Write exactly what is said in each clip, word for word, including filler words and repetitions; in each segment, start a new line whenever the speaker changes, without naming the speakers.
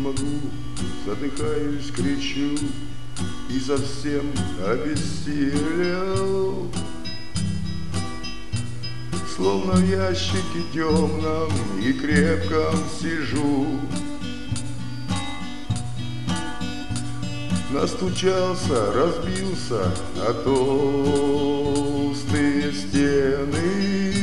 могу, задыхаюсь, кричу и совсем обессилел. Словно в ящике темном и крепком сижу. Настучался, разбился о толстые стены,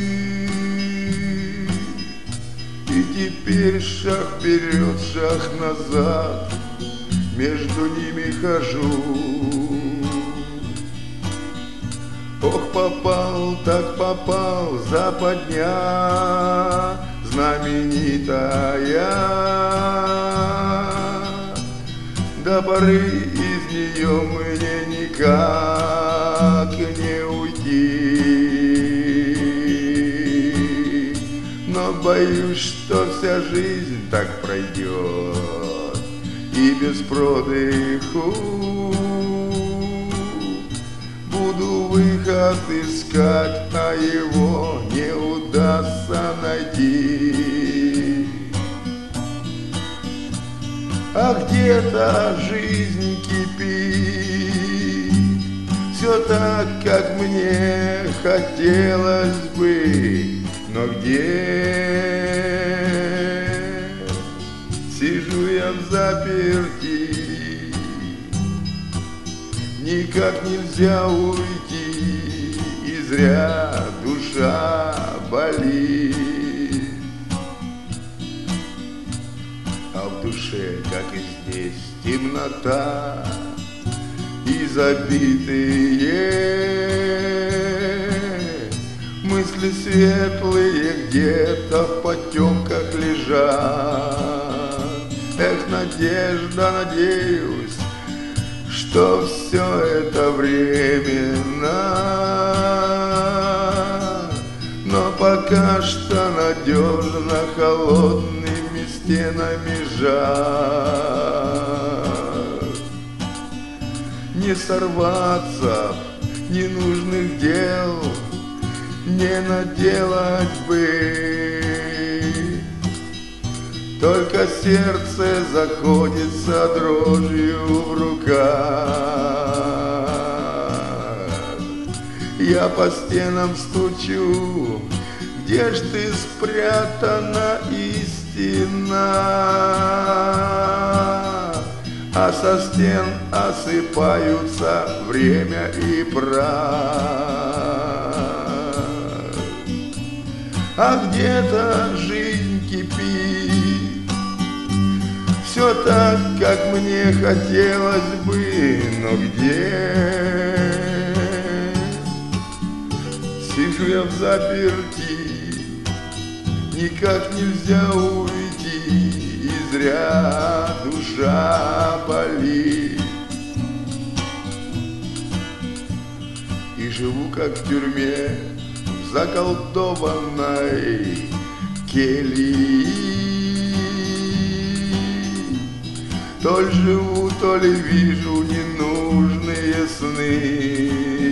и теперь шаг вперед, шаг назад, между ними хожу. Ох, попал, так попал, западня знаменитая. До поры из нее мне никак не уйти. Но боюсь, что вся жизнь так пройдет и без продыху. Буду выход искать, а его не удастся найти. А где-то жизнь кипит, все так, как мне хотелось бы. Но где? Сижу я в заперти, никак нельзя уйти, и зря душа болит. А в душе, как и здесь, темнота и забитые мысли светлые где-то в потемках лежат. Эх, надежда, надеюсь, что все это временно, но пока что надежно холодными стенами жар. Не сорваться, ненужных дел не наделать бы, только сердце заходится дрожью в руках. Я по стенам стучу, где ж ты спрятана, истина? А со стен осыпаются время и прах. А где-то жизнь кипит, все так, как мне хотелось бы. Но где? Сижу я в заперти, никак нельзя уйти, и зря душа болит. И живу, как в тюрьме, в заколдованной кельи. То ли живу, то ли вижу ненужные сны.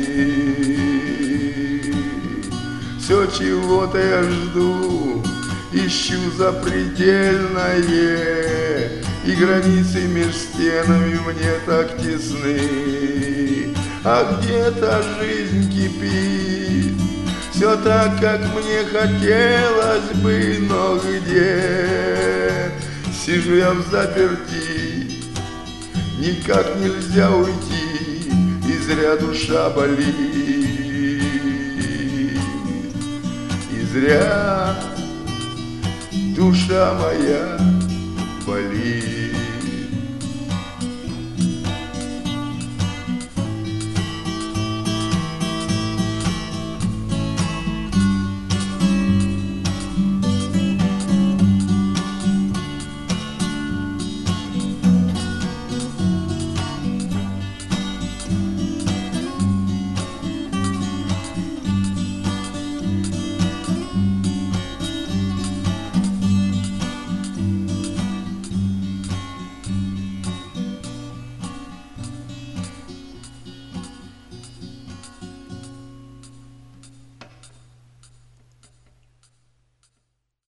Все чего-то я жду, ищу запредельное, и границы меж стенами мне так тесны. А где-то жизнь кипит, все так, как мне хотелось бы. Но где? Сижу я в заперти, никак нельзя уйти, и зря душа болит, и зря душа моя болит.